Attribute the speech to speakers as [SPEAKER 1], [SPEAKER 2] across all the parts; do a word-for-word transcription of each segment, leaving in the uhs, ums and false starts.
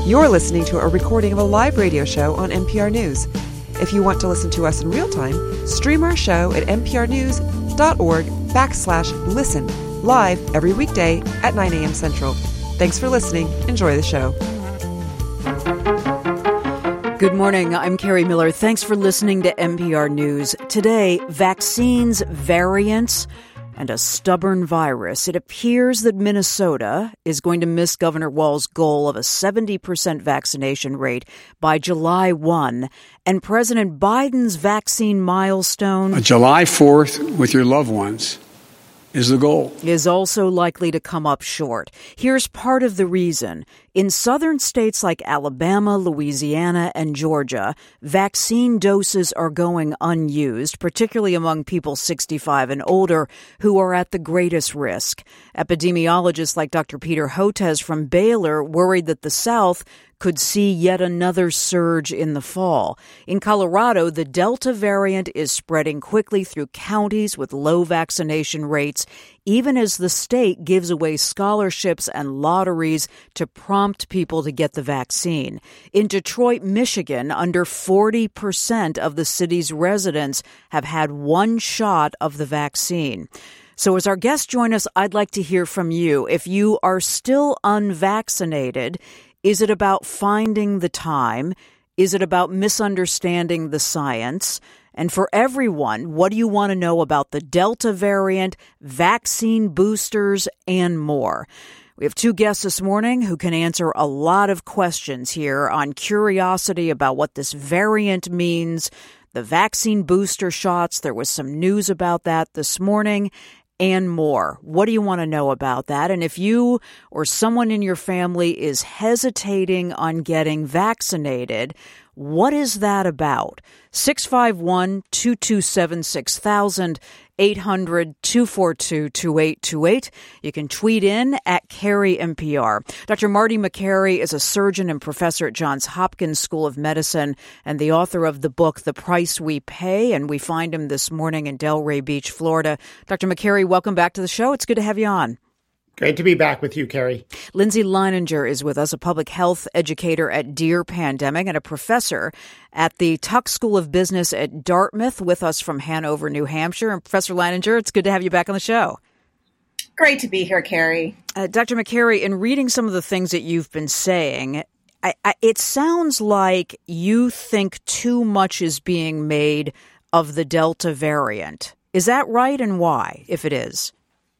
[SPEAKER 1] You're listening to a recording of a live radio show on N P R News. If you want to listen to us in real time, stream our show at nprnews.org backslash listen, live every weekday at nine a.m. Central. Thanks for listening. Enjoy the show.
[SPEAKER 2] Good morning. I'm Carrie Miller. Thanks for listening to N P R News. Today, vaccines, variants, and a stubborn virus. It appears that Minnesota is going to miss Governor Walz's goal of a seventy percent vaccination rate by July first. And President Biden's vaccine milestone,
[SPEAKER 3] July fourth with your loved ones, is the goal.
[SPEAKER 2] Is also likely to come up short. Here's part of the reason. In southern states like Alabama, Louisiana, and Georgia, vaccine doses are going unused, particularly among people sixty-five and older who are at the greatest risk. Epidemiologists like Doctor Peter Hotez from Baylor worried that the South could see yet another surge in the fall. In Colorado, the Delta variant is spreading quickly through counties with low vaccination rates, even as the state gives away scholarships and lotteries to prompt people to get the vaccine. In Detroit, Michigan, under forty percent of the city's residents have had one shot of the vaccine. So as our guests join us, I'd like to hear from you. If you are still unvaccinated, is it about finding the time? Is it about misunderstanding the science? And for everyone, what do you want to know about the Delta variant, vaccine boosters, and more? We have two guests this morning who can answer a lot of questions here on curiosity about what this variant means, the vaccine booster shots. There was some news about that this morning. And more. What do you want to know about that? And if you or someone in your family is hesitating on getting vaccinated, what is that about? six five one, two two seven, six thousand, eight hundred, two four two, two eight two eight. You can tweet in at Carrie N P R. Doctor Marty Makary is a surgeon and professor at Johns Hopkins School of Medicine and the author of the book, The Price We Pay, and we find him this morning in Delray Beach, Florida. Doctor Makary, welcome back to the show. It's good to have you on.
[SPEAKER 4] Great to be back with you, Carrie.
[SPEAKER 2] Lindsay Leininger is with us, a public health educator at Dear Pandemic and a professor at the Tuck School of Business at Dartmouth, with us from Hanover, New Hampshire. And Professor Leininger, it's good to have you back on the show.
[SPEAKER 5] Great to be here, Carrie.
[SPEAKER 2] Uh, Doctor Makary, in reading some of the things that you've been saying, I, I, it sounds like you think too much is being made of the Delta variant. Is that right, and why, if it is?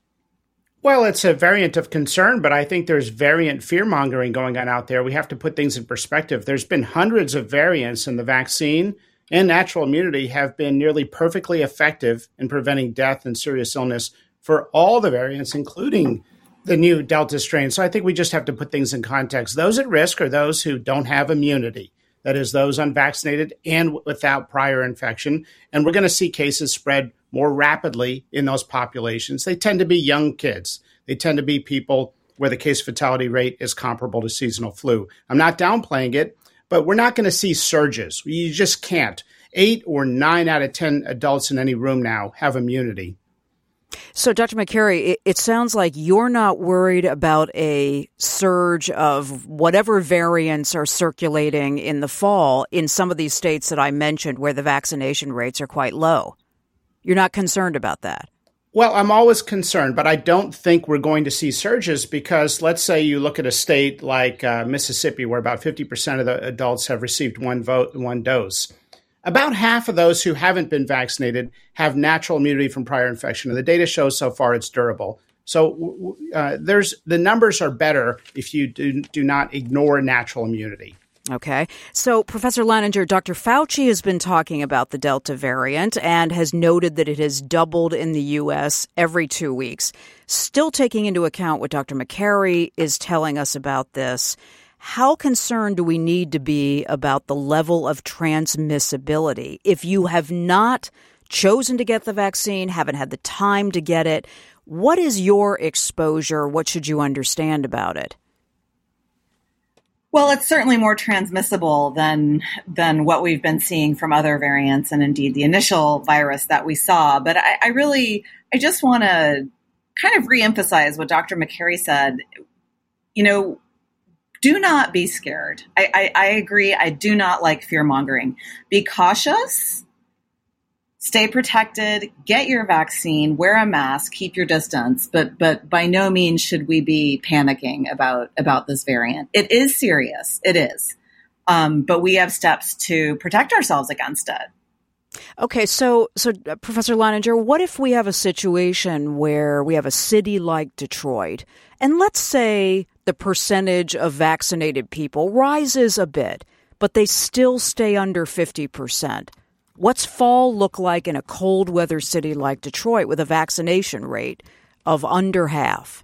[SPEAKER 4] Well, it's a variant of concern, but I think there's variant fear-mongering going on out there. We have to put things in perspective. There's been hundreds of variants, and the vaccine and natural immunity have been nearly perfectly effective in preventing death and serious illness for all the variants, including the new Delta strain. So I think we just have to put things in context. Those at risk are those who don't have immunity. That is, those unvaccinated and without prior infection. And we're going to see cases spread more rapidly in those populations. They tend to be young kids. They tend to be people where the case fatality rate is comparable to seasonal flu. I'm not downplaying it, but we're not going to see surges. You just can't. Eight or nine out of ten adults in any room now have immunity.
[SPEAKER 2] So, Doctor Makary, it, it sounds like you're not worried about a surge of whatever variants are circulating in the fall in some of these states that I mentioned where the vaccination rates are quite low. You're not concerned about that?
[SPEAKER 4] Well, I'm always concerned, but I don't think we're going to see surges because let's say you look at a state like uh, Mississippi, where about fifty percent of the adults have received one vote, one dose. About half of those who haven't been vaccinated have natural immunity from prior infection, and the data shows so far it's durable. So uh, there's the numbers are better if you do, do not ignore natural immunity.
[SPEAKER 2] Okay. So, Professor Leininger, Doctor Fauci has been talking about the Delta variant and has noted that it has doubled in the U S every two weeks. Still taking into account what Doctor Makary is telling us about this, how concerned do we need to be about the level of transmissibility? If you have not chosen to get the vaccine, haven't had the time to get it, what is your exposure? What should you understand about it?
[SPEAKER 5] Well, it's certainly more transmissible than than what we've been seeing from other variants and indeed the initial virus that we saw. But I, I really, I just want to kind of reemphasize what Doctor Makary said. You know, do not be scared. I, I, I agree. I do not like fear mongering. Be cautious. Stay protected, get your vaccine, wear a mask, keep your distance, but but by no means should we be panicking about, about this variant. It is serious. It is. Um, but we have steps to protect ourselves against it.
[SPEAKER 2] Okay, so so uh, Professor Leininger, what if we have a situation where we have a city like Detroit, and let's say the percentage of vaccinated people rises a bit, but they still stay under fifty percent? What's fall look like in a cold weather city like Detroit with a vaccination rate of under half?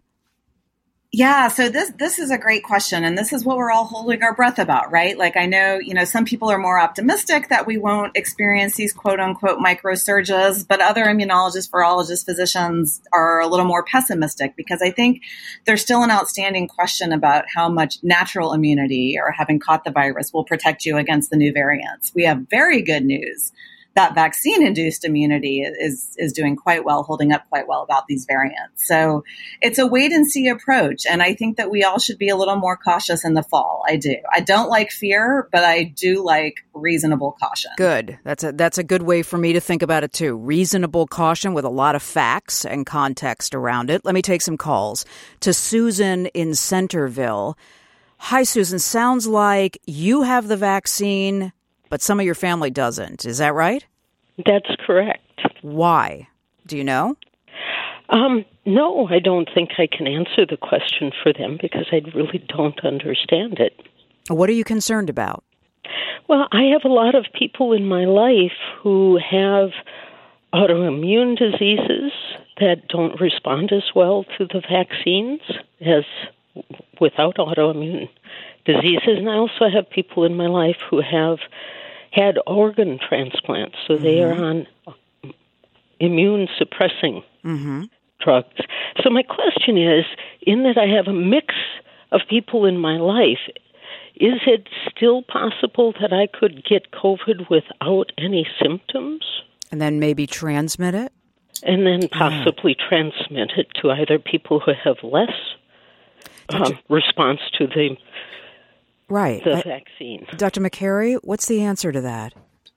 [SPEAKER 5] Yeah, so this this is a great question, and this is what we're all holding our breath about, right? Like, I know, you know, some people are more optimistic that we won't experience these quote unquote micro surges, but other immunologists, virologists, physicians are a little more pessimistic because I think there's still an outstanding question about how much natural immunity or having caught the virus will protect you against the new variants. We have very good news that vaccine-induced immunity is is doing quite well, holding up quite well about these variants. So it's a wait-and-see approach, and I think that we all should be a little more cautious in the fall. I do. I don't like fear, but I do like reasonable caution. Good.
[SPEAKER 2] That's a that's a good way for me to think about it, too. Reasonable caution with a lot of facts and context around it. Let me take some calls. To Susan in Centerville. Hi, Susan. Sounds like you have the vaccine, but some of your family doesn't. Is that right?
[SPEAKER 6] That's correct.
[SPEAKER 2] Why? Do you know?
[SPEAKER 6] Um, no, I don't think I can answer the question for them because I really don't understand it.
[SPEAKER 2] What are you concerned about?
[SPEAKER 6] Well, I have a lot of people in my life who have autoimmune diseases that don't respond as well to the vaccines as without autoimmune diseases. And I also have people in my life who have had organ transplants, so they mm-hmm. are on immune suppressing mm-hmm. drugs. So my question is, in that I have a mix of people in my life, is it still possible that I could get COVID without any symptoms?
[SPEAKER 2] And then maybe transmit it?
[SPEAKER 6] And then possibly yeah. transmit it to either people who have less um, response to the
[SPEAKER 2] Right.
[SPEAKER 6] the
[SPEAKER 2] I,
[SPEAKER 6] vaccine.
[SPEAKER 2] Doctor McCary, what's the answer to that?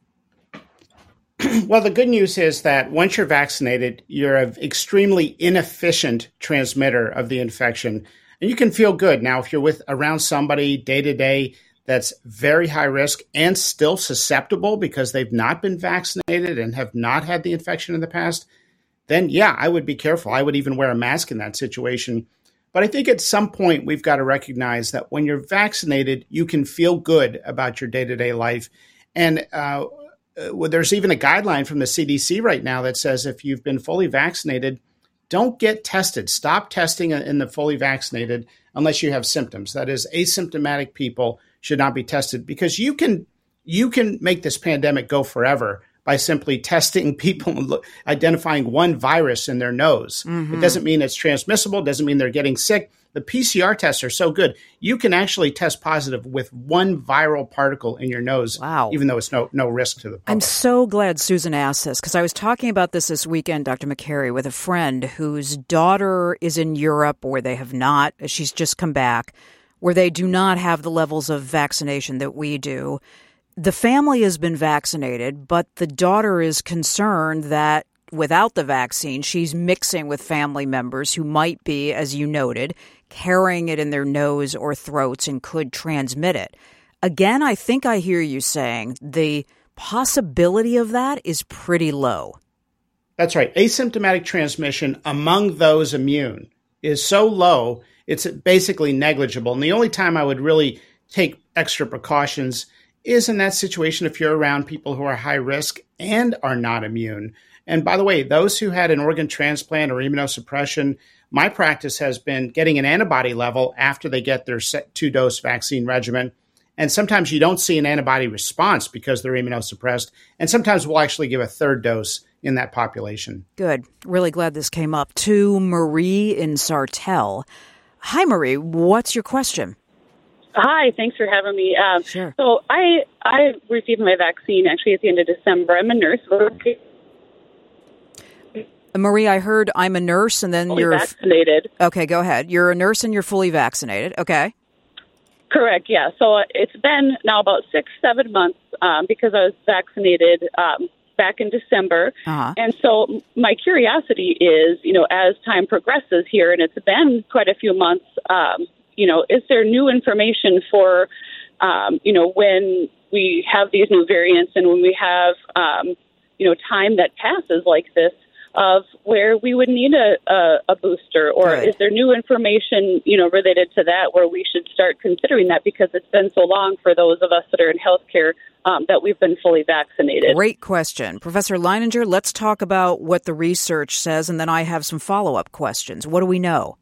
[SPEAKER 4] Well, the good news is that once you're vaccinated, you're an extremely inefficient transmitter of the infection, and you can feel good. Now, if you're with around somebody day to day that's very high risk and still susceptible because they've not been vaccinated and have not had the infection in the past, then yeah, I would be careful. I would even wear a mask in that situation. But I think at some point we've got to recognize that when you're vaccinated, you can feel good about your day-to-day life. And uh, well, there's even a guideline from the C D C right now that says if you've been fully vaccinated, don't get tested. Stop testing in the fully vaccinated unless you have symptoms. That is, asymptomatic people should not be tested because you can you can make this pandemic go forever by simply testing people, identifying one virus in their nose. Mm-hmm. It doesn't mean it's transmissible. It doesn't mean they're getting sick. The P C R tests are so good. You can actually test positive with one viral particle in your nose,
[SPEAKER 2] wow.
[SPEAKER 4] even though it's no no risk to the public.
[SPEAKER 2] I'm so glad Susan asked this because I was talking about this this weekend, Doctor McCary, with a friend whose daughter is in Europe where they have not, she's just come back, where they do not have the levels of vaccination that we do. The family has been vaccinated, but the daughter is concerned that without the vaccine, she's mixing with family members who might be, as you noted, carrying it in their nose or throats and could transmit it. Again, I think I hear you saying the possibility of that is pretty low.
[SPEAKER 4] That's right. Asymptomatic transmission among those immune is so low, it's basically negligible. And the only time I would really take extra precautions is in that situation if you're around people who are high risk and are not immune. And by the way, those who had an organ transplant or immunosuppression, my practice has been getting an antibody level after they get their two-dose vaccine regimen. And sometimes you don't see an antibody response because they're immunosuppressed. And sometimes we'll actually give a third dose in that population.
[SPEAKER 2] Good. Really glad this came up. To Marie in Sartell. Hi, Marie. What's your question?
[SPEAKER 7] Hi, thanks for having me. Um,
[SPEAKER 2] sure.
[SPEAKER 7] So I I received my vaccine actually at the end of December. I'm a nurse.
[SPEAKER 2] Marie, I heard I'm a nurse and then
[SPEAKER 7] fully
[SPEAKER 2] you're
[SPEAKER 7] vaccinated.
[SPEAKER 2] Okay, go ahead. You're a nurse and you're fully vaccinated. Okay.
[SPEAKER 7] Correct, yeah. So it's been now about six, seven months um, because I was vaccinated um, back in December.
[SPEAKER 2] Uh-huh.
[SPEAKER 7] And so my curiosity is, you know, as time progresses here, and it's been quite a few months, um, you know, is there new information for, um, you know, when we have these new variants and when we have, um, you know, time that passes like this, of where we would need a, a, a booster, or
[SPEAKER 2] Good.
[SPEAKER 7] Is there new information, you know, related to that where we should start considering that, because it's been so long for those of us that are in healthcare um, that we've been fully vaccinated?
[SPEAKER 2] Great question. Professor Leininger, let's talk about what the research says, and then I have some follow-up questions. What do we know?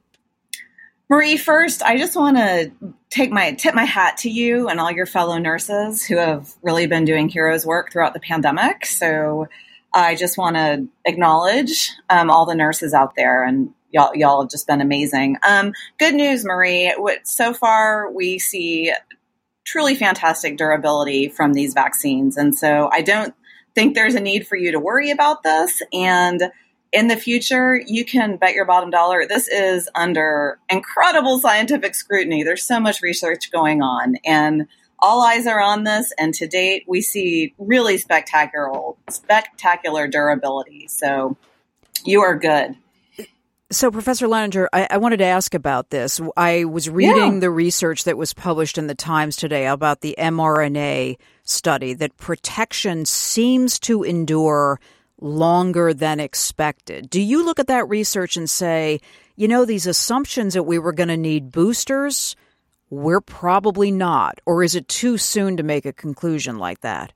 [SPEAKER 5] Marie, first, I just want to take my tip my hat to you and all your fellow nurses who have really been doing heroes work throughout the pandemic. So I just want to acknowledge um, all the nurses out there, and y'all, y'all have just been amazing. Um, good news, Marie. What, so far, we see truly fantastic durability from these vaccines. And so I don't think there's a need for you to worry about this. And in the future, you can bet your bottom dollar this is under incredible scientific scrutiny. There's so much research going on, and all eyes are on this, and to date, we see really spectacular, spectacular durability. So you are good.
[SPEAKER 2] So, Professor Leininger, I, I wanted to ask about this. I was reading
[SPEAKER 5] Yeah.
[SPEAKER 2] the research that was published in the Times today about the mRNA study, that protection seems to endure longer than expected. Do you look at that research and say, you know, these assumptions that we were going to need boosters, we're probably not? Or is it too soon to make a conclusion like that?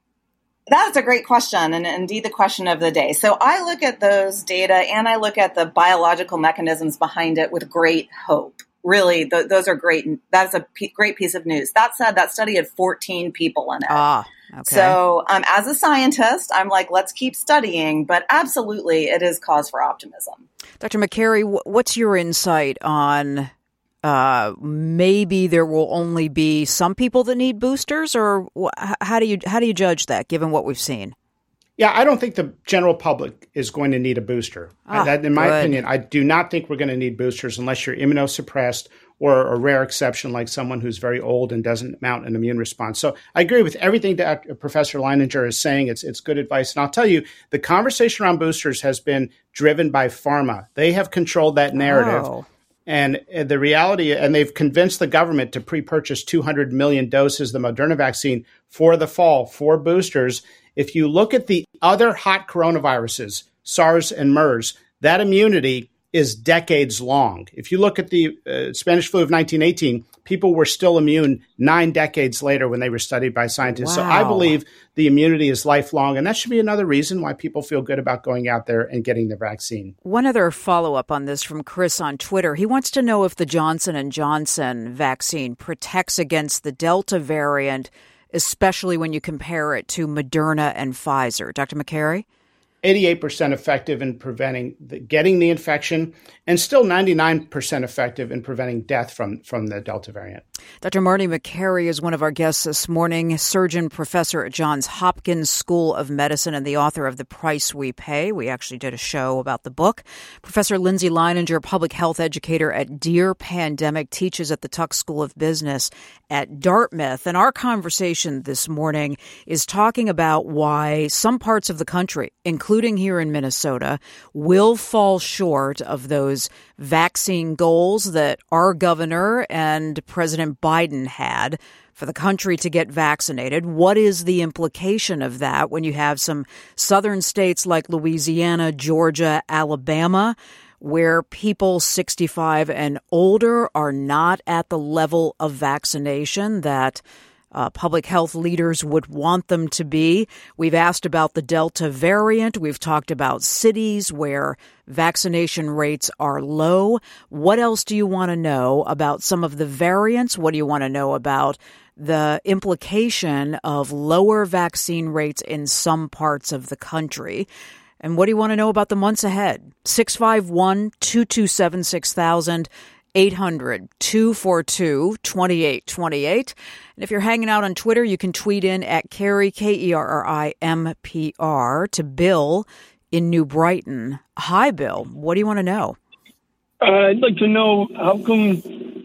[SPEAKER 5] That's a great question, and indeed the question of the day. So I look at those data and I look at the biological mechanisms behind it with great hope. Really, th- those are great. That's a p- great piece of news. That said, that study had fourteen people in it.
[SPEAKER 2] Ah, okay.
[SPEAKER 5] So um, as a scientist, I'm like, let's keep studying, but absolutely it is cause for optimism.
[SPEAKER 2] Doctor Makary, what's your insight on uh, maybe there will only be some people that need boosters, or how do you how do you judge that given what we've seen?
[SPEAKER 4] Yeah, I don't think the general public is going to need a booster.
[SPEAKER 2] Ah,
[SPEAKER 4] that, in my
[SPEAKER 2] good.
[SPEAKER 4] opinion, I do not think we're going to need boosters unless you're immunosuppressed or a rare exception like someone who's very old and doesn't mount an immune response. So I agree with everything that Professor Leininger is saying. It's it's good advice. And I'll tell you, the conversation around boosters has been driven by pharma. They have controlled that narrative.
[SPEAKER 2] Oh.
[SPEAKER 4] And the reality, and they've convinced the government to pre-purchase two hundred million doses of the Moderna vaccine for the fall for boosters. If you look at the other hot coronaviruses, SARS and MERS, that immunity is decades long. If you look at the uh, Spanish flu of nineteen eighteen, people were still immune nine decades later when they were studied by scientists.
[SPEAKER 2] Wow.
[SPEAKER 4] So I believe the immunity is lifelong, and that should be another reason why people feel good about going out there and getting the vaccine.
[SPEAKER 2] One other follow-up on this from Chris on Twitter. He wants to know if the Johnson and Johnson vaccine protects against the Delta variant, especially when you compare it to Moderna and Pfizer. Doctor Makary?
[SPEAKER 4] eighty-eight percent effective in preventing the, getting the infection, and still ninety-nine percent effective in preventing death from, from the Delta variant.
[SPEAKER 2] Doctor Marty Makary is one of our guests this morning, surgeon professor at Johns Hopkins School of Medicine and the author of The Price We Pay. We actually did a show about the book. Professor Lindsay Leininger, public health educator at Dear Pandemic, teaches at the Tuck School of Business at Dartmouth. And our conversation this morning is talking about why some parts of the country, including here in Minnesota, will fall short of those vaccine goals that our governor and President Biden had for the country to get vaccinated. What is the implication of that when you have some southern states like Louisiana, Georgia, Alabama, where people sixty-five and older are not at the level of vaccination that Uh, public health leaders would want them to be? We've asked about the Delta variant. We've talked about cities where vaccination rates are low. What else do you want to know about some of the variants? What do you want to know about the implication of lower vaccine rates in some parts of the country? And what do you want to know about the months ahead? six five one, two two seven, six thousand. eight hundred, two four two, two eight two eight. And if you're hanging out on Twitter, you can tweet in at Kerry, K E R R I M P R, to Bill in New Brighton. Hi, Bill. What do you want to know?
[SPEAKER 8] Uh, I'd like to know, how come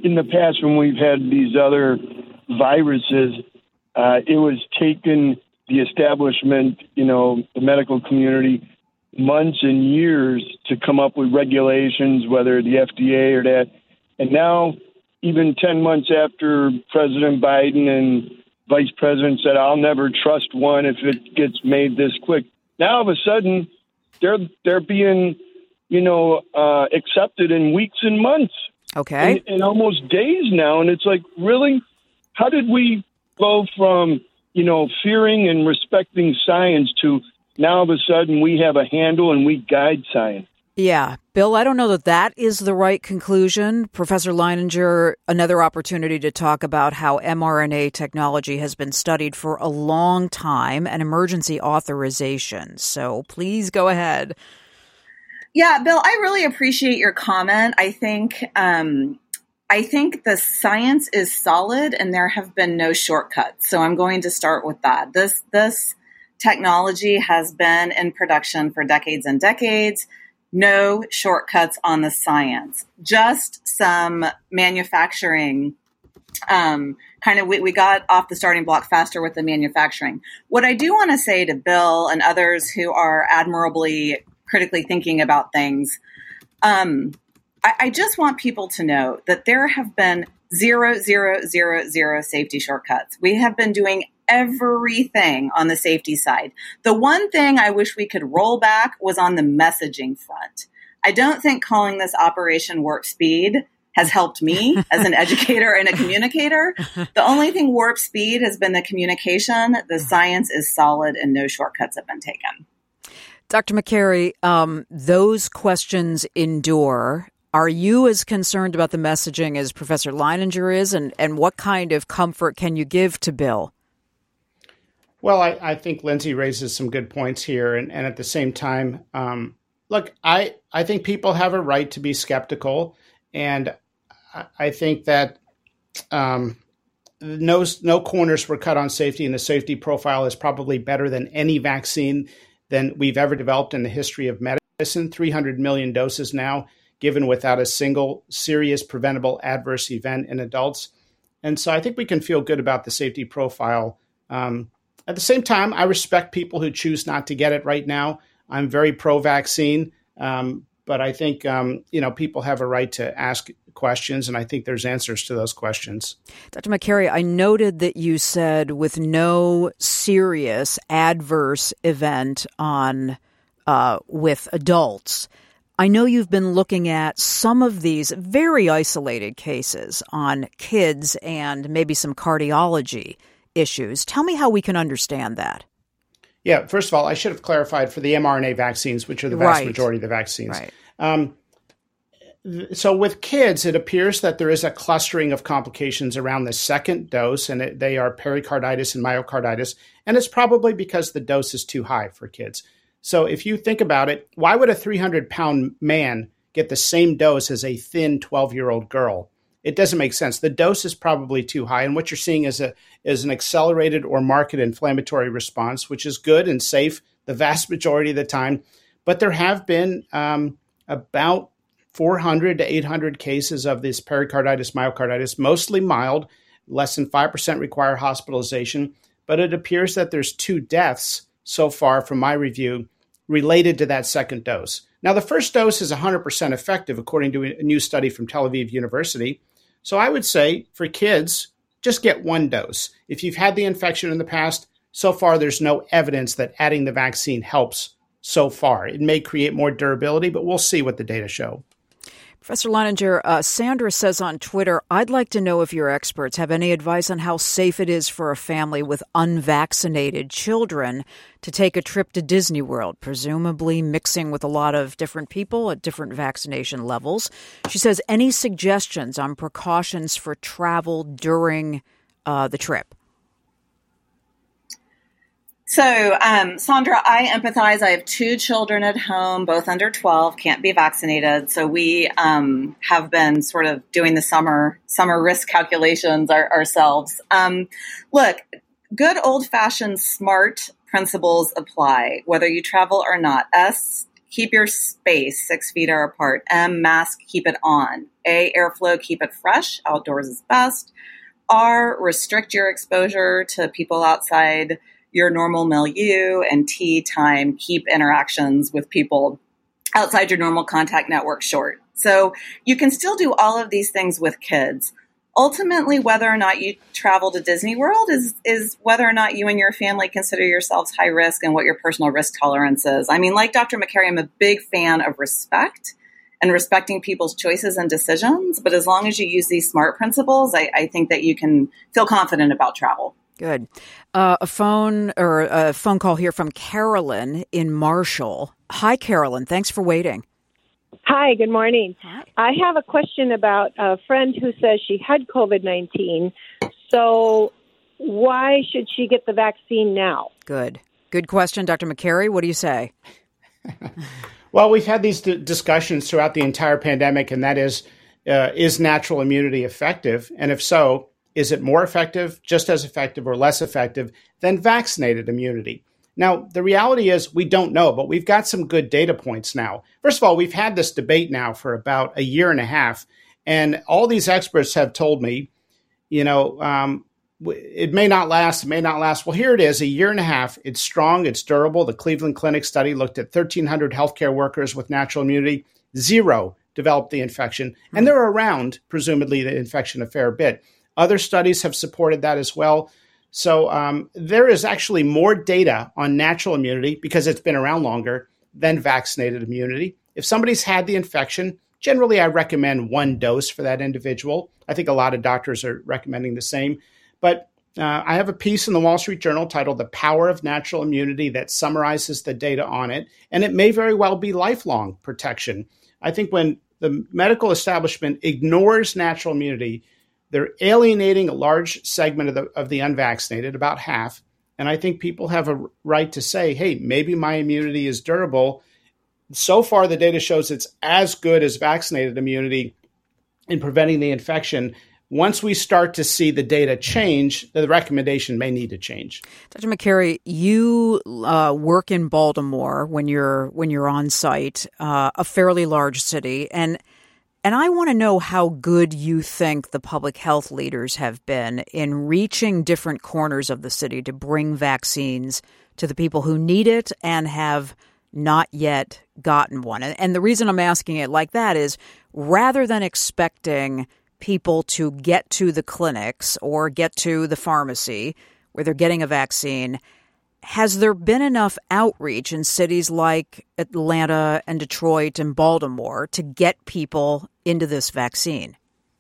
[SPEAKER 8] in the past when we've had these other viruses, uh, it was taken the establishment, you know, the medical community, months and years to come up with regulations, whether the F D A or that. And now, even ten months after President Biden and Vice President said, I'll never trust one if it gets made this quick. Now, all of a sudden, they're they're being, you know, uh, accepted in weeks and months.
[SPEAKER 2] Okay.
[SPEAKER 8] In, in almost days now. And it's like, really? How did we go from, you know, fearing and respecting science to now all of a sudden we have a handle and we guide science?
[SPEAKER 2] Yeah. Bill, I don't know that that is the right conclusion. Professor Leininger, another opportunity to talk about how mRNA technology has been studied for a long time and emergency authorization. So please go ahead.
[SPEAKER 5] Yeah, Bill, I really appreciate your comment. I think um, I think the science is solid and there have been no shortcuts. So I'm going to start with that. This this technology has been in production for decades and decades. No shortcuts on the science, just some manufacturing. Um, kind of, we, we got off the starting block faster with the manufacturing. What I do want to say to Bill and others who are admirably critically thinking about things, um, I, I just want people to know that there have been zero, zero, zero, zero safety shortcuts. We have been doing everything on the safety side. The one thing I wish we could roll back was on the messaging front. I don't think calling this Operation Warp Speed has helped me as an educator and a communicator. The only thing warp speed has been the communication. The science is solid and no shortcuts have been taken.
[SPEAKER 2] Doctor McCary, um, those questions endure. Are you as concerned about the messaging as Professor Leininger is? And, and what kind of comfort can you give to Bill?
[SPEAKER 4] Well, I, I think Lindsay raises some good points here. And, and at the same time, um, look, I, I think people have a right to be skeptical. And I, I think that um, no, no corners were cut on safety, and the safety profile is probably better than any vaccine than we've ever developed in the history of medicine. three hundred million doses now given without a single serious preventable adverse event in adults. And so I think we can feel good about the safety profile. Um, At the same time, I respect people who choose not to get it right now. I'm very pro-vaccine, um, but I think um, you know people have a right to ask questions, and I think there's answers to those questions.
[SPEAKER 2] Doctor McCary, I noted that you said with no serious adverse event on uh, with adults. I know you've been looking at some of these very isolated cases on kids and maybe some cardiology issues. Tell me how we can understand that.
[SPEAKER 4] Yeah, first of all, I should have clarified for the mRNA vaccines, which are the vast
[SPEAKER 2] right.
[SPEAKER 4] majority of the vaccines.
[SPEAKER 2] Right.
[SPEAKER 4] Um, th- so with kids, it appears that there is a clustering of complications around the second dose, and it, they are pericarditis and myocarditis, and it's probably because the dose is too high for kids. So if you think about it, why would a three hundred pound man get the same dose as a thin twelve-year-old girl? It doesn't make sense. The dose is probably too high, and what you're seeing is a is an accelerated or marked inflammatory response, which is good and safe the vast majority of the time. But there have been um, about four hundred to eight hundred cases of this pericarditis, myocarditis, mostly mild. Less than five percent require hospitalization. But it appears that there's two deaths so far from my review related to that second dose. Now, the first dose is one hundred percent effective, according to a new study from Tel Aviv University. So I would say for kids, just get one dose. If you've had the infection in the past, so far there's no evidence that adding the vaccine helps so far. It may create more durability, but we'll see what the data show.
[SPEAKER 2] Professor Leininger, uh, Sandra says on Twitter, I'd like to know if your experts have any advice on how safe it is for a family with unvaccinated children to take a trip to Disney World, presumably mixing with a lot of different people at different vaccination levels. She says, any suggestions on precautions for travel during uh, the trip?
[SPEAKER 5] So, um, Sandra, I empathize. I have two children at home, both under twelve, can't be vaccinated. So we um, have been sort of doing the summer summer risk calculations our, ourselves. Um, look, good old-fashioned smart principles apply, whether you travel or not. Us keep your space six feet or apart. M, mask, keep it on. A, airflow, keep it fresh. Outdoors is best. R, restrict your exposure to people outside your normal milieu. And T, time, keep interactions with people outside your normal contact network short. So you can still do all of these things with kids. Ultimately, whether or not you travel to Disney World is, is whether or not you and your family consider yourselves high risk and what your personal risk tolerance is. I mean, like Doctor McCary, I'm a big fan of respect and respecting people's choices and decisions. But as long as you use these SMART principles, I, I think that you can feel confident about travel.
[SPEAKER 2] Good. Uh, a phone or a phone call here from Carolyn in Marshall. Hi, Carolyn. Thanks for waiting.
[SPEAKER 9] Hi, good morning.
[SPEAKER 2] Hi.
[SPEAKER 9] I have a question about a friend who says she had COVID nineteen. So why should she get the vaccine now?
[SPEAKER 2] Good. Good question. Doctor McCary, what do you say?
[SPEAKER 4] Well, we've had these d- discussions throughout the entire pandemic, and that is, uh, is natural immunity effective? And if so, is it more effective, just as effective, or less effective than vaccinated immunity? Now, the reality is we don't know, but we've got some good data points now. First of all, we've had this debate now for about a year and a half, and all these experts have told me, you know, um, it may not last, it may not last. Well, here it is, a year and a half. It's strong, it's durable. The Cleveland Clinic study looked at thirteen hundred healthcare workers with natural immunity. Zero developed the infection, and they're around, presumably, the infection a fair bit. Other studies have supported that as well. So um, there is actually more data on natural immunity because it's been around longer than vaccinated immunity. If somebody's had the infection, generally I recommend one dose for that individual. I think a lot of doctors are recommending the same. But uh, I have a piece in the Wall Street Journal titled The Power of Natural Immunity that summarizes the data on it. And it may very well be lifelong protection. I think when the medical establishment ignores natural immunity, they're alienating a large segment of the of the unvaccinated, about half. And I think people have a right to say, hey, maybe my immunity is durable. So far, the data shows it's as good as vaccinated immunity in preventing the infection. Once we start to see the data change, the recommendation may need to change.
[SPEAKER 2] Doctor McCary, you uh, work in Baltimore when you're when you're on site, uh, a fairly large city, and And I want to know how good you think the public health leaders have been in reaching different corners of the city to bring vaccines to the people who need it and have not yet gotten one. And the reason I'm asking it like that is rather than expecting people to get to the clinics or get to the pharmacy where they're getting a vaccine, has there been enough outreach in cities like Atlanta and Detroit and Baltimore to get people into this vaccine?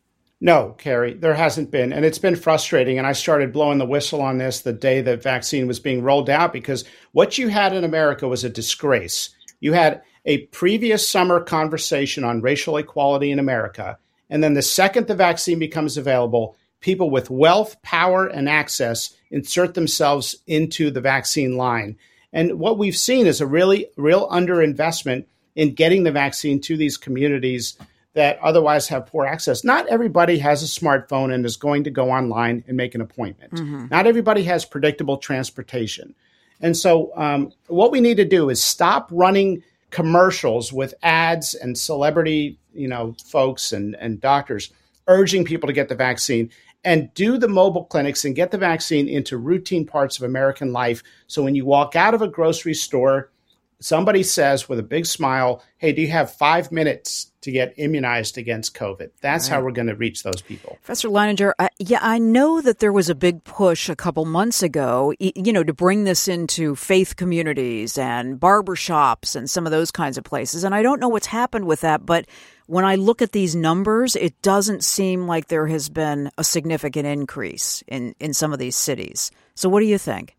[SPEAKER 4] No, Carrie, there hasn't been. And it's been frustrating. And I started blowing the whistle on this the day the vaccine was being rolled out, because what you had in America was a disgrace. You had a previous summer conversation on racial equality in America. And then the second the vaccine becomes available, people with wealth, power, and access insert themselves into the vaccine line. And what we've seen is a really real underinvestment in getting the vaccine to these communities that otherwise have poor access. Not everybody has a smartphone and is going to go online and make an appointment. Mm-hmm. Not everybody has predictable transportation. And so um, what we need to do is stop running commercials with ads and celebrity, you know, folks and, and doctors urging people to get the vaccine, and do the mobile clinics and get the vaccine into routine parts of American life. So when you walk out of a grocery store, somebody says with a big smile, hey, do you have five minutes to get immunized against COVID? That's right. How we're going to reach those people.
[SPEAKER 2] Professor Leininger, I, yeah, I know that there was a big push a couple months ago, you know, to bring this into faith communities and barbershops and some of those kinds of places. And I don't know what's happened with that, but when I look at these numbers, it doesn't seem like there has been a significant increase in, in some of these cities. So what do you think?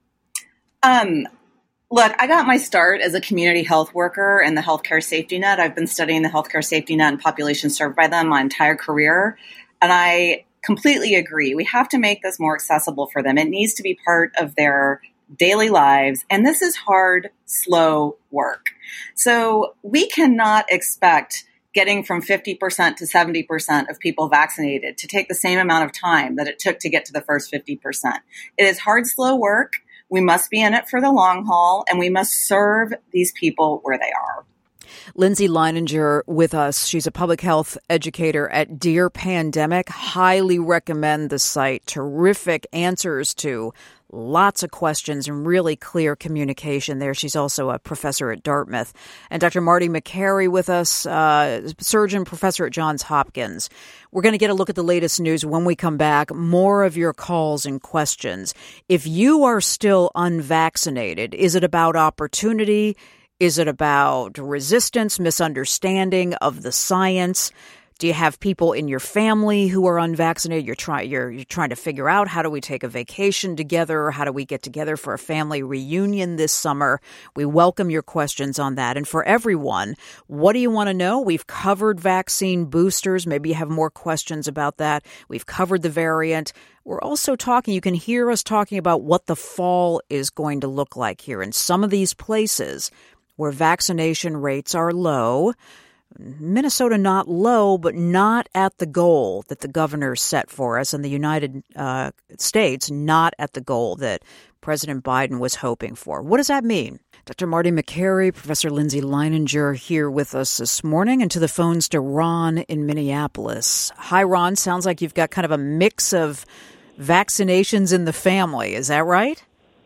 [SPEAKER 5] Um. Look, I got my start as a community health worker in the healthcare safety net. I've been studying the healthcare safety net and population served by them my entire career. And I completely agree. We have to make this more accessible for them. It needs to be part of their daily lives. And this is hard, slow work. So we cannot expect getting from fifty percent to seventy percent of people vaccinated to take the same amount of time that it took to get to the first fifty percent. It is hard, slow work. We must be in it for the long haul, and we must serve these people where they are.
[SPEAKER 2] Lindsay Leininger with us. She's a public health educator at Dear Pandemic. Highly recommend the site. Terrific answers to lots of questions and really clear communication there. She's also a professor at Dartmouth. And Doctor Marty Makary with us, uh, surgeon professor at Johns Hopkins. We're going to get a look at the latest news when we come back. More of your calls and questions. If you are still unvaccinated, is it about opportunity? Is it about resistance, misunderstanding of the science? Do you have people in your family who are unvaccinated? You're trying you're you're trying to figure out, how do we take a vacation together? How do we get together for a family reunion this summer? We welcome your questions on that. And for everyone, what do you want to know? We've covered vaccine boosters. Maybe you have more questions about that. We've covered the variant. We're also talking, you can hear us talking about what the fall is going to look like here in some of these places where vaccination rates are low. Minnesota not low, but not at the goal that the governor set for us, and the United uh, States not at the goal that President Biden was hoping for. What does that mean? Doctor Marty Makary, Professor Lindsay Leininger here with us this morning, and to the phones to Ron in Minneapolis. Hi, Ron. Sounds like you've got kind of a mix of vaccinations in the family. Is that right?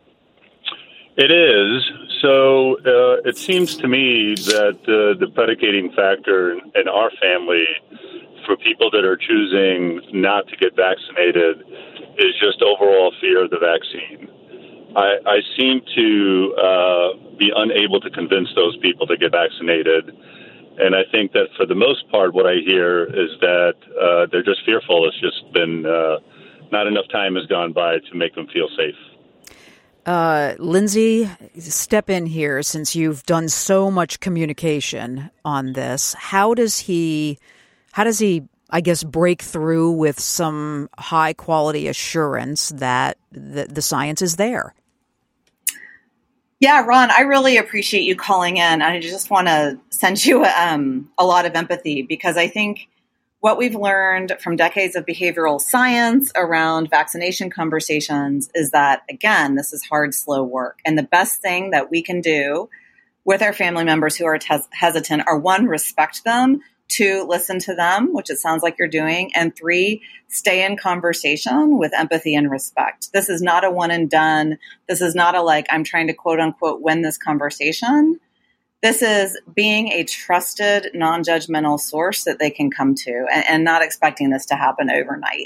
[SPEAKER 10] It is. So uh, it seems to me that uh, the predicating factor in our family for people that are choosing not to get vaccinated is just overall fear of the vaccine. I, I seem to uh, be unable to convince those people to get vaccinated. And I think that for the most part, what I hear is that uh, they're just fearful. It's just been uh, not enough time has gone by to make them feel safe.
[SPEAKER 2] Uh, Lindsay, step in here since you've done so much communication on this. How does he, how does he, I guess, break through with some high quality assurance that the, the science is there?
[SPEAKER 5] Yeah, Ron, I really appreciate you calling in. I just want to send you um, a lot of empathy, because I think what we've learned from decades of behavioral science around vaccination conversations is that, again, this is hard, slow work. And the best thing that we can do with our family members who are tes- hesitant are, one, respect them, two, listen to them, which it sounds like you're doing, and three, stay in conversation with empathy and respect. This is not a one and done. This is not a, like, I'm trying to quote unquote win this conversation. This is being a trusted, non-judgmental source that they can come to, and, and not expecting this to happen overnight.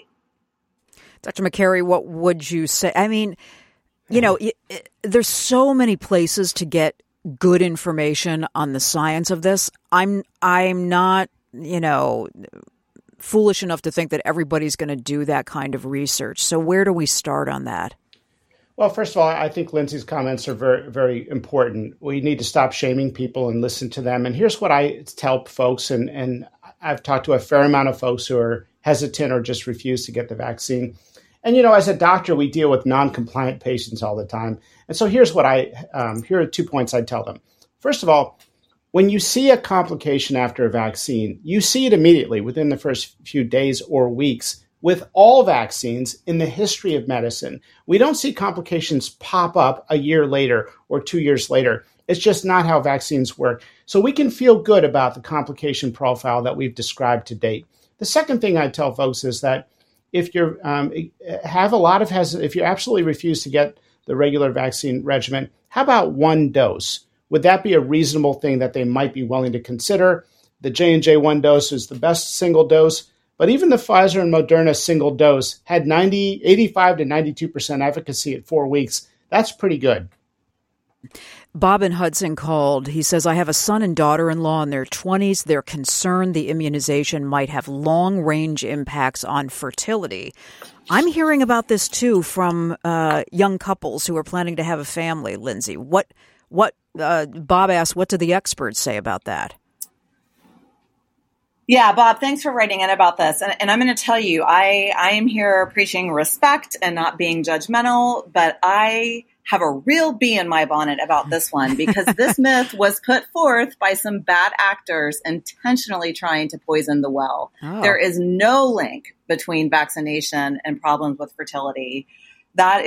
[SPEAKER 2] Doctor Makary, what would you say? I mean, you know, it, it, there's so many places to get good information on the science of this. I'm, I'm not, you know, foolish enough to think that everybody's going to do that kind of research. So where do we start on that?
[SPEAKER 4] Well, first of all, I think Lindsay's comments are very, very important. We need to stop shaming people and listen to them. And here's what I tell folks, and, and I've talked to a fair amount of folks who are hesitant or just refuse to get the vaccine. And, you know, as a doctor, we deal with non-compliant patients all the time. And so here's what I, um, here are two points I tell them. First of all, when you see a complication after a vaccine, you see it immediately within the first few days or weeks. With all vaccines in the history of medicine, we don't see complications pop up a year later or two years later. It's just not how vaccines work. So we can feel good about the complication profile that we've described to date. The second thing I tell folks is that if you um, have a lot of hes- if you absolutely refuse to get the regular vaccine regimen, how about one dose? Would that be a reasonable thing that they might be willing to consider? The J and J one dose is the best single dose. But even the Pfizer and Moderna single dose had ninety, eighty-five to ninety-two percent efficacy at four weeks. That's pretty good.
[SPEAKER 2] Bob in Hudson called. He says, I have a son and daughter-in-law in their twenties. They're concerned the immunization might have long-range impacts on fertility. I'm hearing about this, too, from uh, young couples who are planning to have a family, Lindsay. What, what? Uh, Bob asked, what do the experts say about that?
[SPEAKER 5] Yeah, Bob, thanks for writing in about this. And, and I'm going to tell you, I, I am here preaching respect and not being judgmental, but I have a real bee in my bonnet about this one, because this myth was put forth by some bad actors intentionally trying to poison the well. Oh. There is no link between vaccination and problems with fertility. That is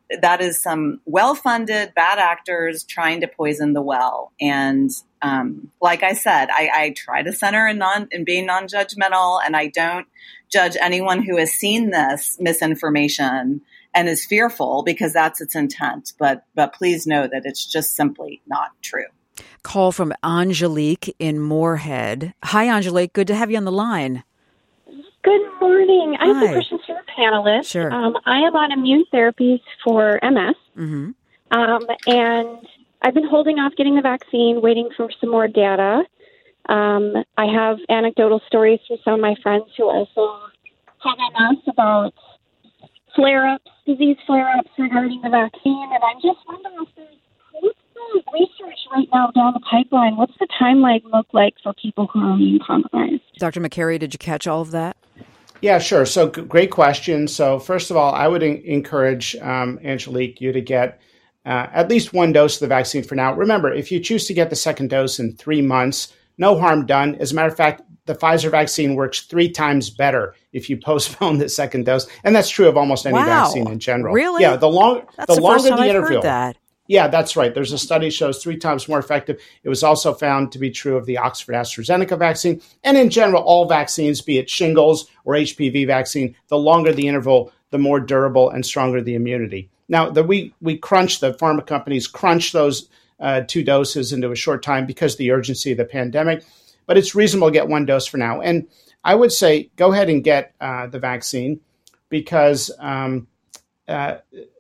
[SPEAKER 5] that is some well-funded bad actors trying to poison the well. And um, like I said, I, I try to center in non in being non-judgmental, and I don't judge anyone who has seen this misinformation and is fearful, because that's its intent. But but please know that it's just simply not true.
[SPEAKER 2] Call from Angelique in Moorhead. Hi, Angelique. Good to have you on the line.
[SPEAKER 11] Good morning. I'm
[SPEAKER 2] Hi.
[SPEAKER 11] the Christian Care panelist.
[SPEAKER 2] Sure.
[SPEAKER 11] Um, I am on immune therapies for M S,
[SPEAKER 2] Mm-hmm.
[SPEAKER 11] um, and I've been holding off getting the vaccine, waiting for some more data. Um, I have anecdotal stories from some of my friends who also have M S about flare-ups, disease flare-ups regarding the vaccine, and I'm just wondering if there's what's the research right now down the pipeline? What's the timeline look like for people who are immune compromised?
[SPEAKER 2] Doctor McCary, did you catch all of that?
[SPEAKER 4] Yeah, sure. So g- great question. So first of all, I would en- encourage, um, Angelique, you to get uh, at least one dose of the vaccine for now. Remember, if you choose to get the second dose in three months, no harm done. As a matter of fact, the Pfizer vaccine works three times better if you postpone the second dose. And that's true of almost any
[SPEAKER 2] Wow.
[SPEAKER 4] vaccine in general.
[SPEAKER 2] Really?
[SPEAKER 4] Yeah, the, long,
[SPEAKER 2] That's
[SPEAKER 4] the
[SPEAKER 2] the
[SPEAKER 4] longer
[SPEAKER 2] first time
[SPEAKER 4] the
[SPEAKER 2] I've
[SPEAKER 4] interval.
[SPEAKER 2] heard that.
[SPEAKER 4] Yeah, that's right. There's a study shows three times more effective. It was also found to be true of the Oxford AstraZeneca vaccine. And in general, all vaccines, be it shingles or H P V vaccine, the longer the interval, the more durable and stronger the immunity. Now, the, we, we crunch, the pharma companies crunch those uh, two doses into a short time because of the urgency of the pandemic. But it's reasonable to get one dose for now. And I would say go ahead and get uh, the vaccine because um, uh,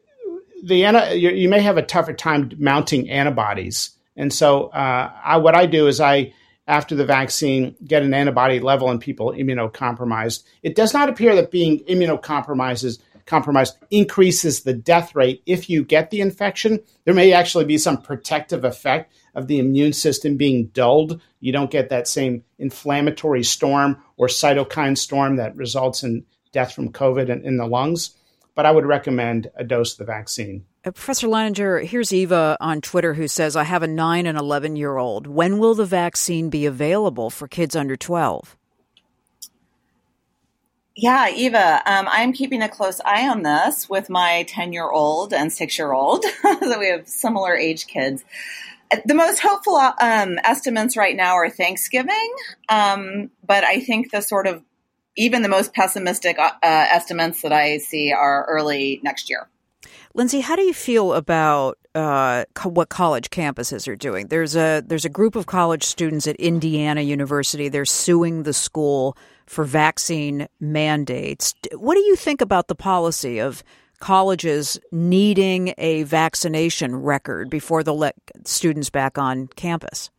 [SPEAKER 4] the you, you may have a tougher time mounting antibodies. And so uh, I, what I do is I, after the vaccine, get an antibody level in people immunocompromised. It does not appear that being immunocompromised is, compromised increases the death rate if you get the infection. There may actually be some protective effect of the immune system being dulled. You don't get that same inflammatory storm or cytokine storm that results in death from COVID in, in the lungs. But I would recommend a dose of the vaccine.
[SPEAKER 2] Uh, Professor Leininger, here's Eva on Twitter who says, I have a nine and eleven-year-old. When will the vaccine be available for kids under twelve?
[SPEAKER 5] Yeah, Eva, um, I'm keeping a close eye on this with my ten-year-old and six-year-old. So we have similar age kids. The most hopeful um, estimates right now are Thanksgiving, um, but I think the sort of even the most pessimistic uh, estimates that I see are early next year.
[SPEAKER 2] Lindsay, how do you feel about uh, co- what college campuses are doing? There's a there's a group of college students at Indiana University. They're suing the school for vaccine mandates. What do you think about the policy of colleges needing a vaccination record before they'll let students back on campus?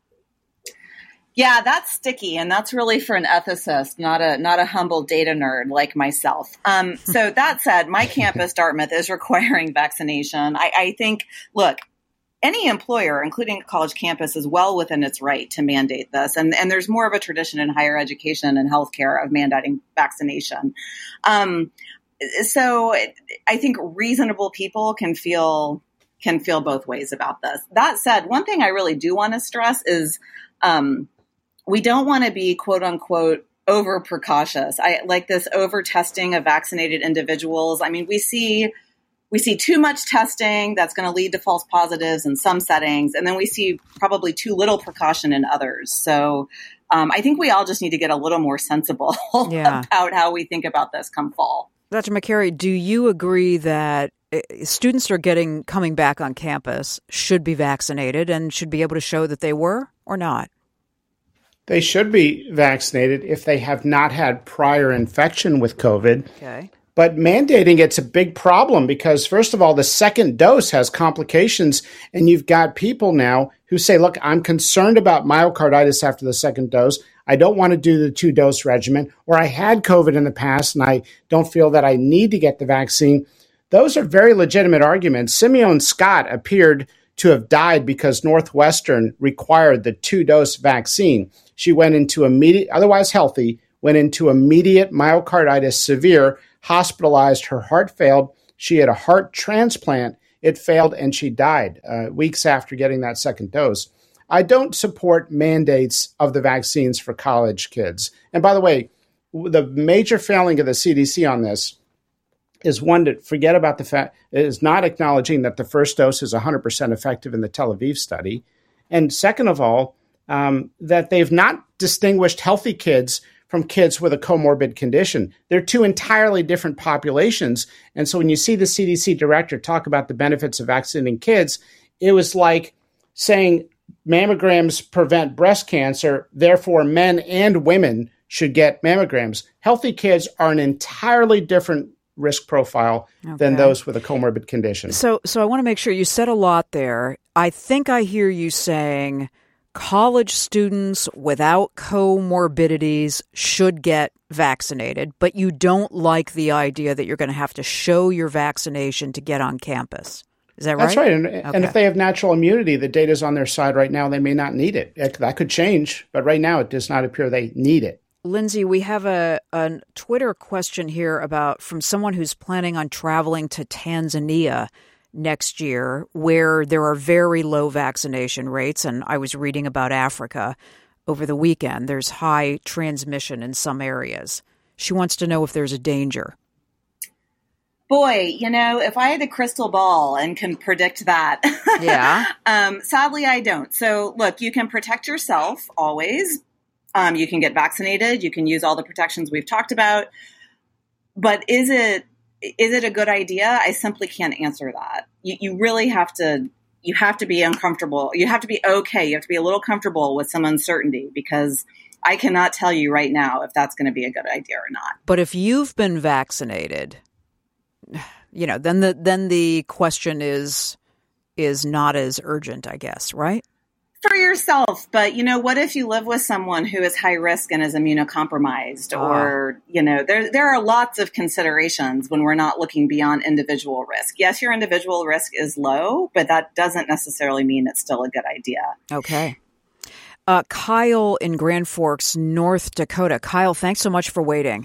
[SPEAKER 5] Yeah, that's sticky, and that's really for an ethicist, not a not a humble data nerd like myself. Um, so that said, my campus, Dartmouth, is requiring vaccination. I, I think, look, any employer, including a college campus, is well within its right to mandate this. And, and there's more of a tradition in higher education and healthcare of mandating vaccination. Um, so I think reasonable people can feel can feel both ways about this. That said, one thing I really do want to stress is um, we don't want to be, quote unquote, over precautious. I like this over testing of vaccinated individuals. I mean, we see we see too much testing that's going to lead to false positives in some settings, and then we see probably too little precaution in others. So um, I think we all just need to get a little more sensible
[SPEAKER 2] Yeah.
[SPEAKER 5] about how we think about this come fall.
[SPEAKER 2] Doctor McCary, do you agree that students who are getting coming back on campus should be vaccinated and should be able to show that they were or not?
[SPEAKER 4] They should be vaccinated if they have not had prior infection with COVID.
[SPEAKER 2] Okay.
[SPEAKER 4] But mandating it's a big problem because, first of all, the second dose has complications. And you've got people now who say, look, I'm concerned about myocarditis after the second dose. I don't want to do the two-dose regimen. Or I had COVID in the past and I don't feel that I need to get the vaccine. Those are very legitimate arguments. Simeon Scott appeared to have died because Northwestern required the two-dose vaccine. She went into immediate, otherwise healthy, went into immediate myocarditis, severe, hospitalized, her heart failed. She had a heart transplant. It failed and she died uh, weeks after getting that second dose. I don't support mandates of the vaccines for college kids. And by the way, the major failing of the C D C on this is one to forget about the fact, is not acknowledging that the first dose is one hundred percent effective in the Tel Aviv study. And second of all, um, that they've not distinguished healthy kids from kids with a comorbid condition. They're two entirely different populations. And so when you see the C D C director talk about the benefits of vaccinating kids, it was like saying mammograms prevent breast cancer, therefore men and women should get mammograms. Healthy kids are an entirely different risk profile okay. than those with a comorbid condition.
[SPEAKER 2] So so I want to make sure you said a lot there. I think I hear you saying college students without comorbidities should get vaccinated, but you don't like the idea that you're going to have to show your vaccination to get on campus. Is that right?
[SPEAKER 4] That's right. And,
[SPEAKER 2] okay.
[SPEAKER 4] and if they have natural immunity, the data's on their side right now. They may not need it. it. That could change, but right now it does not appear they need it.
[SPEAKER 2] Lindsay, we have a, a Twitter question here about from someone who's planning on traveling to Tanzania next year, where there are very low vaccination rates. And I was reading about Africa over the weekend. There's high transmission in some areas. She wants to know if there's a danger.
[SPEAKER 5] Boy, you know, if I had a crystal ball and can predict that.
[SPEAKER 2] Yeah.
[SPEAKER 5] um, sadly, I don't. So look, you can protect yourself always. Um, you can get vaccinated. You can use all the protections we've talked about. But is it is it a good idea? I simply can't answer that. You, you really have to you have to be uncomfortable. You have to be okay. You have to be a little comfortable with some uncertainty, because I cannot tell you right now if that's going to be a good idea or not.
[SPEAKER 2] But if you've been vaccinated, you know, then the then the question is is not as urgent, I guess, right?
[SPEAKER 5] For yourself, but you know, what if you live with someone who is high risk and is immunocompromised,
[SPEAKER 2] ah.
[SPEAKER 5] or you know, there there are lots of considerations when we're not looking beyond individual risk. Yes, your individual risk is low, but that doesn't necessarily mean it's still a good idea.
[SPEAKER 2] Okay. Uh, Kyle in Grand Forks, North Dakota. Kyle, thanks so much for waiting.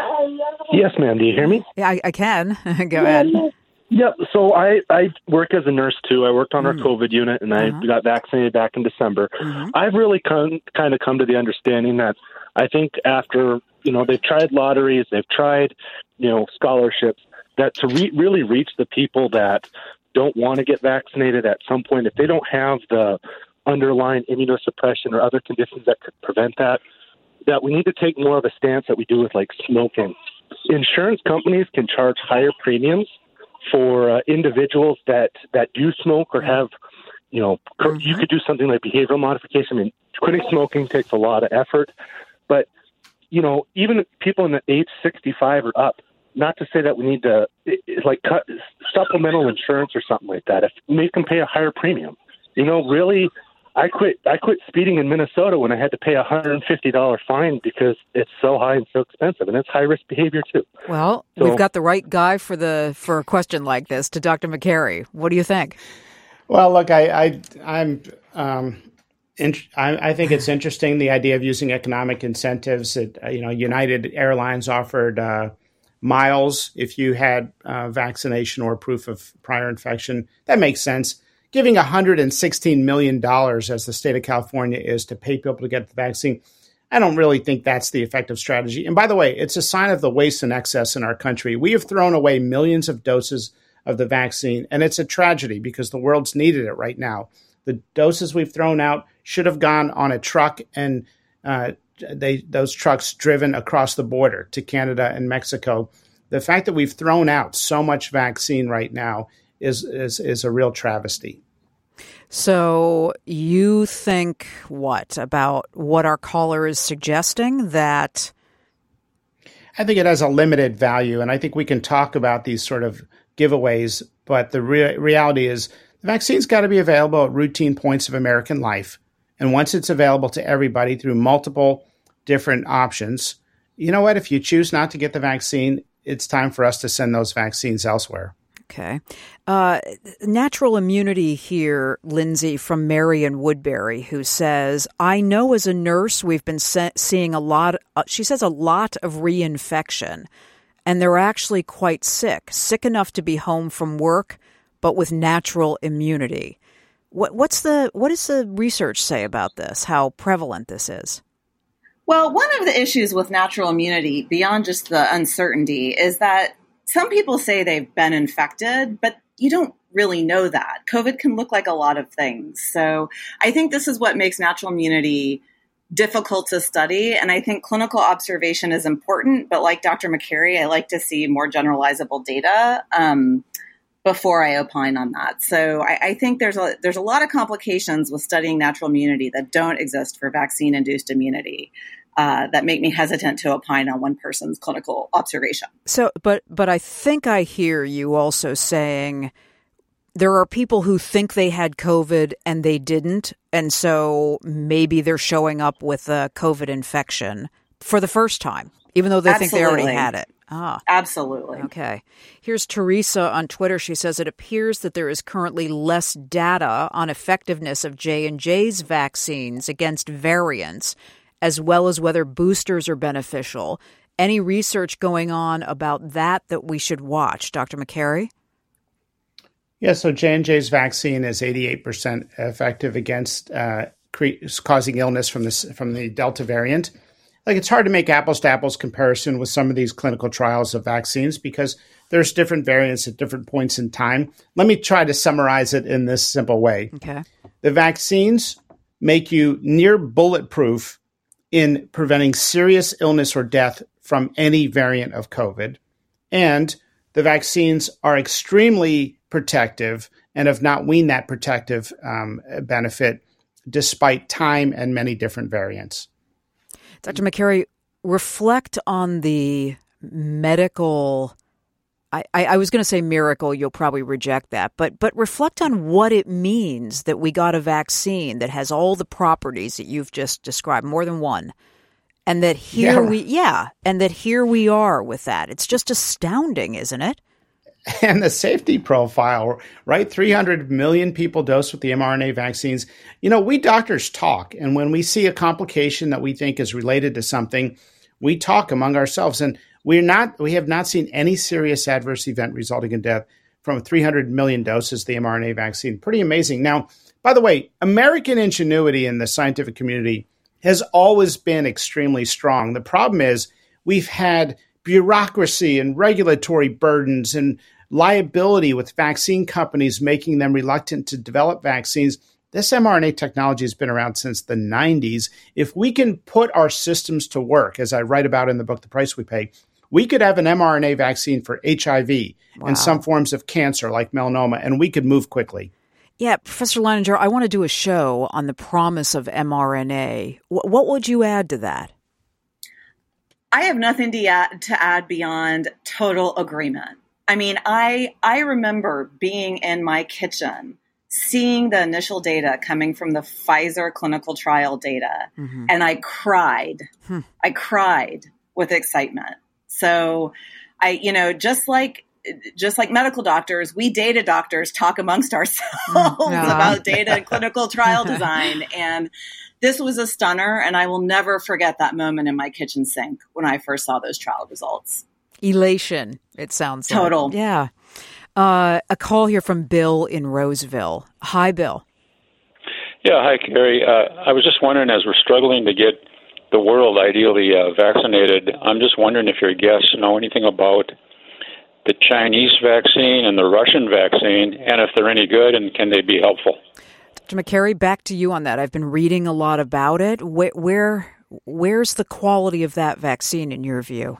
[SPEAKER 12] Yes, ma'am. Do you hear me?
[SPEAKER 2] Yeah, I, I can. Go ahead.
[SPEAKER 12] Yep. So I, I work as a nurse, too. I worked on our mm. COVID unit, and uh-huh. I got vaccinated back in December. Mm-hmm. I've really come, kind of come to the understanding that I think after, you know, they've tried lotteries, they've tried, you know, scholarships, that to re- really reach the people that don't want to get vaccinated at some point, if they don't have the underlying immunosuppression or other conditions that could prevent that, that we need to take more of a stance that we do with, like, smoking. Insurance companies can charge higher premiums for uh, individuals that, that do smoke or have, you know, mm-hmm. you could do something like behavioral modification. I mean, quitting smoking takes a lot of effort. But, you know, even people in the age sixty-five or up, not to say that we need to, it, it, like, cut supplemental insurance or something like that. If make them pay a higher premium. You know, really, I quit I quit speeding in Minnesota when I had to pay a one hundred fifty dollars fine because it's so high and so expensive, and it's high-risk behavior, too.
[SPEAKER 2] Well, so, we've got the right guy for the for a question like this, to Doctor McCary. What do you think?
[SPEAKER 4] Well, look, I, I, I'm, um, in, I, I think it's interesting, the idea of using economic incentives. That, uh, you know, United Airlines offered uh, miles if you had uh, vaccination or proof of prior infection. That makes sense. Giving one hundred sixteen million dollars, as the state of California is, to pay people to get the vaccine, I don't really think that's the effective strategy. And by the way, it's a sign of the waste and excess in our country. We have thrown away millions of doses of the vaccine, and it's a tragedy because the world's needed it right now. The doses we've thrown out should have gone on a truck, and uh, they those trucks driven across the border to Canada and Mexico. The fact that we've thrown out so much vaccine right now is is is a real travesty.
[SPEAKER 2] So you think what about what our caller is suggesting? That
[SPEAKER 4] I think it has a limited value, and I think we can talk about these sort of giveaways, but the re- reality is the vaccine's got to be available at routine points of American life. And once it's available to everybody through multiple different options, you know what? If you choose not to get the vaccine, it's time for us to send those vaccines elsewhere.
[SPEAKER 2] Okay. Uh, natural immunity here, Lindsay, from Marion Woodbury, who says, I know as a nurse we've been se- seeing a lot, uh, she says a lot of reinfection, and they're actually quite sick, sick enough to be home from work, but with natural immunity. What, what's the, what does the research say about this, how prevalent this is?
[SPEAKER 5] Well, one of the issues with natural immunity, beyond just the uncertainty, is that some people say they've been infected, but you don't really know that. COVID can look like a lot of things. So I think this is what makes natural immunity difficult to study. And I think clinical observation is important, but like Doctor Makary, I like to see more generalizable data um, before I opine on that. So I, I think there's a there's a lot of complications with studying natural immunity that don't exist for vaccine-induced immunity uh, that make me hesitant to opine on one person's clinical observation.
[SPEAKER 2] So, but but I think I hear you also saying there are people who think they had COVID and they didn't, and so maybe they're showing up with a COVID infection for the first time, even though they Absolutely. think they already had it. Ah,
[SPEAKER 5] Absolutely.
[SPEAKER 2] Okay. Here's Teresa on Twitter. She says, it appears that there is currently less data on effectiveness of J and J's vaccines against variants, as well as whether boosters are beneficial. Any research going on about that that we should watch? Doctor Makary?
[SPEAKER 4] Yeah, so J and J's vaccine is eighty-eight percent effective against uh, cre- causing illness from this from the Delta variant. Like, it's hard to make apples to apples comparison with some of these clinical trials of vaccines because there's different variants at different points in time. Let me try to summarize it in this simple way.
[SPEAKER 2] Okay.
[SPEAKER 4] The vaccines make you near bulletproof in preventing serious illness or death from any variant of COVID. And the vaccines are extremely protective and have not weaned that protective um, benefit despite time and many different variants.
[SPEAKER 2] Doctor Makary, reflect on the medical, I, I, I was going to say miracle, you'll probably reject that, but but reflect on what it means that we got a vaccine that has all the properties that you've just described, more than one, and that here
[SPEAKER 4] Yeah.
[SPEAKER 2] we, yeah, and that here we are with that. It's just astounding, isn't it?
[SPEAKER 4] And the safety profile, right? three hundred million people dosed with the mRNA vaccines. You know, we doctors talk, and when we see a complication that we think is related to something, we talk among ourselves. And we're not, we have not seen any serious adverse event resulting in death from three hundred million doses of the mRNA vaccine. Pretty amazing. Now, by the way, American ingenuity in the scientific community has always been extremely strong. The problem is we've had bureaucracy and regulatory burdens and liability with vaccine companies making them reluctant to develop vaccines. This mRNA technology has been around since the nineties. If we can put our systems to work, as I write about in the book, The Price We Pay, we could have an mRNA vaccine for H I V wow. and some forms of cancer like melanoma, and we could move quickly.
[SPEAKER 2] Yeah, Professor Leininger, I want to do a show on the promise of mRNA. W- what would you add to that?
[SPEAKER 5] I have nothing to add, to add beyond total agreement. I mean, I I remember being in my kitchen, seeing the initial data coming from the Pfizer clinical trial data, mm-hmm. and I cried. Hmm. I cried with excitement. So I, you know, just like just like medical doctors, we data doctors talk amongst ourselves yeah. about data and clinical trial design. And this was a stunner, and I will never forget that moment in my kitchen sink when I first saw those trial results.
[SPEAKER 2] Elation, it sounds
[SPEAKER 5] Total.
[SPEAKER 2] like. Yeah. Uh, a call here from Bill in Roseville. Hi, Bill.
[SPEAKER 13] Yeah, hi, Carrie. Uh, I was just wondering, as we're struggling to get the world ideally uh, vaccinated, I'm just wondering if your guests know anything about the Chinese vaccine and the Russian vaccine, and if they're any good, and can they be helpful?
[SPEAKER 2] Doctor Makary, back to you on that. I've been reading a lot about it. Where, where where's the quality of that vaccine in your view?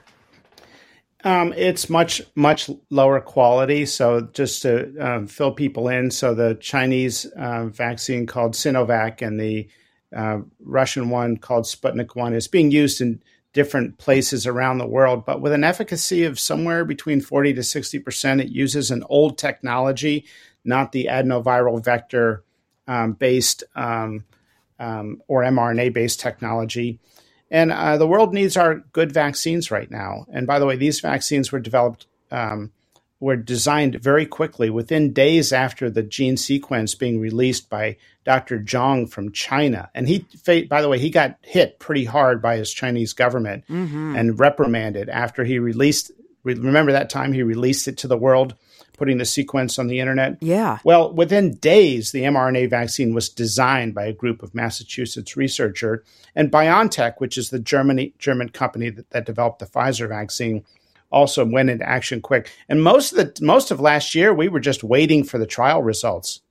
[SPEAKER 4] Um, it's much, much lower quality. So just to um, fill people in, so the Chinese uh, vaccine called Sinovac and the uh, Russian one called Sputnik one is being used in different places around the world, but with an efficacy of somewhere between forty to sixty percent. It uses an old technology, not the adenoviral vector um, based um, um, or mRNA-based technology. And uh, the world needs our good vaccines right now. And by the way, these vaccines were developed, um, were designed very quickly, within days after the gene sequence being released by Doctor Zhang from China. And he, by the way, he got hit pretty hard by his Chinese government mm-hmm. and reprimanded after he released, remember that time he released it to the world, putting the sequence on the internet?
[SPEAKER 2] Yeah.
[SPEAKER 4] Well, within days, the mRNA vaccine was designed by a group of Massachusetts researchers. And BioNTech, which is the Germany, German company that, that developed the Pfizer vaccine, also went into action quick. And most of the most of last year, we were just waiting for the trial results.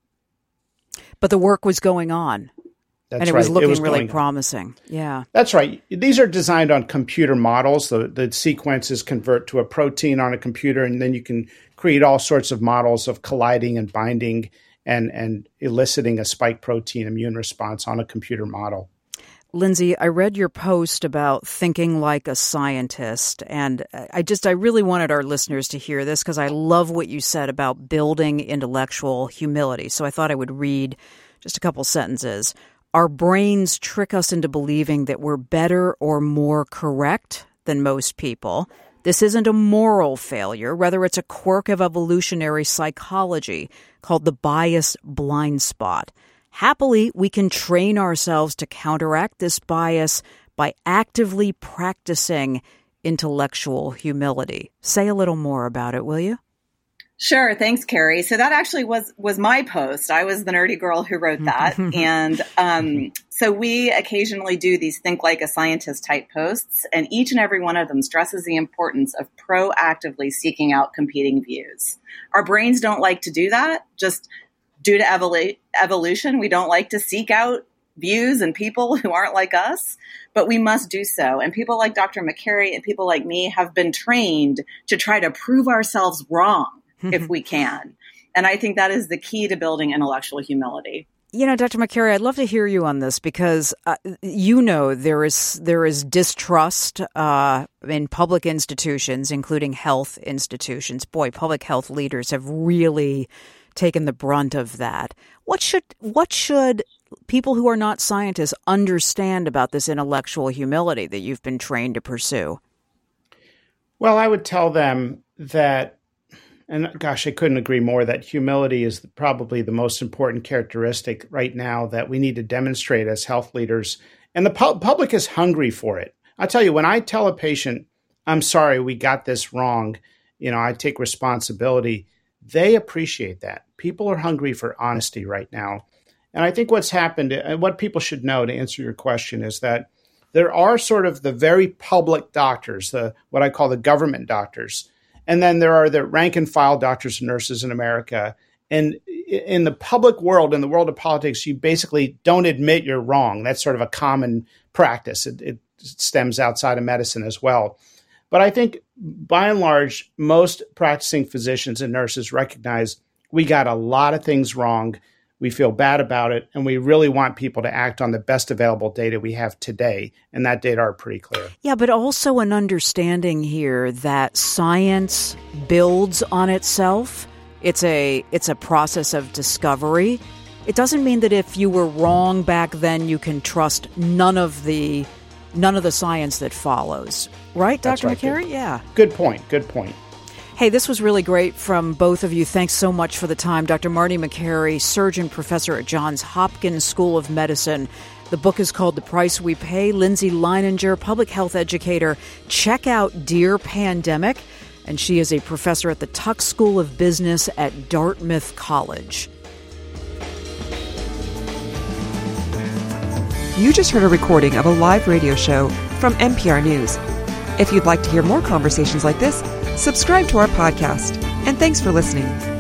[SPEAKER 2] But the work was going on.
[SPEAKER 4] That's
[SPEAKER 2] and it
[SPEAKER 4] right.
[SPEAKER 2] was looking
[SPEAKER 4] it was
[SPEAKER 2] really
[SPEAKER 4] going
[SPEAKER 2] promising.
[SPEAKER 4] On.
[SPEAKER 2] Yeah.
[SPEAKER 4] That's right. These are designed on computer models. The, the sequences convert to a protein on a computer, and then you can create all sorts of models of colliding and binding and, and eliciting a spike protein immune response on a computer model.
[SPEAKER 2] Lindsay, I read your post about thinking like a scientist, and I just, I really wanted our listeners to hear this because I love what you said about building intellectual humility. So I thought I would read just a couple sentences. Our brains trick us into believing that we're better or more correct than most people. This isn't a moral failure. Rather, it's a quirk of evolutionary psychology called the bias blind spot. Happily, we can train ourselves to counteract this bias by actively practicing intellectual humility. Say a little more about it, will you?
[SPEAKER 5] Sure. Thanks, Carrie. So that actually was was my post. I was the nerdy girl who wrote that. and um, so we occasionally do these think like a scientist type posts, and each and every one of them stresses the importance of proactively seeking out competing views. Our brains don't like to do that. Just due to evolu- evolution, we don't like to seek out views and people who aren't like us, but we must do so. And people like Doctor McCary and people like me have been trained to try to prove ourselves wrong if we can. And I think that is the key to building intellectual humility.
[SPEAKER 2] You know, Doctor McCary, I'd love to hear you on this because, uh, you know, there is there is distrust uh, in public institutions, including health institutions. Boy, public health leaders have really taken the brunt of that. What should what should people who are not scientists understand about this intellectual humility that you've been trained to pursue?
[SPEAKER 4] Well, I would tell them that, and gosh, I couldn't agree more, that humility is probably the most important characteristic right now that we need to demonstrate as health leaders. And the pu- public is hungry for it. I'll tell you, when I tell a patient, I'm sorry, we got this wrong, you know, I take responsibility, they appreciate that. People are hungry for honesty right now. And I think what's happened, and what people should know to answer your question, is that there are sort of the very public doctors, the what I call the government doctors. And then there are the rank and file doctors and nurses in America. And in the public world, in the world of politics, you basically don't admit you're wrong. That's sort of a common practice. It, it stems outside of medicine as well. But I think by and large, most practicing physicians and nurses recognize we got a lot of things wrong. We feel bad about it, and we really want people to act on the best available data we have today, and that data are pretty clear.
[SPEAKER 2] Yeah, but also an understanding here that science builds on itself. It's a it's a process of discovery. It doesn't mean that if you were wrong back then, you can trust none of the none of the science that follows. Right, Doctor
[SPEAKER 4] Right.
[SPEAKER 2] McCary?
[SPEAKER 4] Good.
[SPEAKER 2] Yeah.
[SPEAKER 4] Good point. Good point.
[SPEAKER 2] Hey, this was really great from both of you. Thanks so much for the time. Doctor Marty McCary, surgeon professor at Johns Hopkins School of Medicine. The book is called The Price We Pay. Lindsay Leininger, public health educator. Check out Dear Pandemic. And she is a professor at the Tuck School of Business at Dartmouth College.
[SPEAKER 1] You just heard a recording of a live radio show from N P R News. If you'd like to hear more conversations like this, subscribe to our podcast. And thanks for listening.